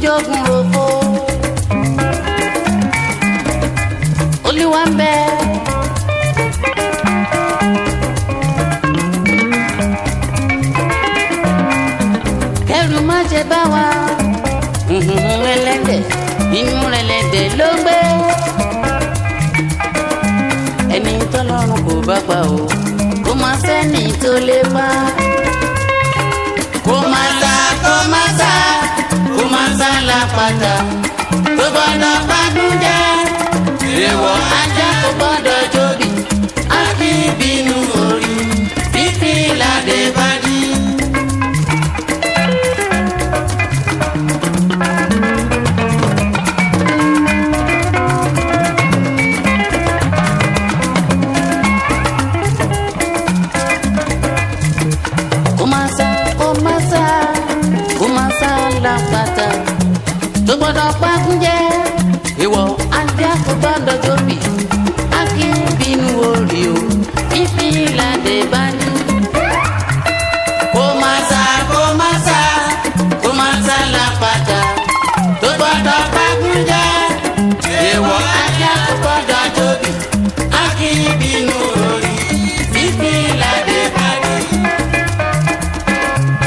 jogun rofo Olúwa ń bẹ kẹrù má ṣe bá wa ẹlẹ́dẹ̀ inú ẹlẹ́dẹ̀ ló gbé ẹni tọ́lọ́run kò bá pa o kó má sẹ́ni tó lè pa kó má sá lápáta tó gbọ́dọ̀ gbádùn jẹ́ èèwọ̀ ajá kò gbọ́dọ̀ jóbi á kì í bínú orí fífi ládé bá dí. Lápáta tó gbọ́dọ̀ pàkún jẹ́ ìwọ ajá kò gbọ́dọ̀ jóbi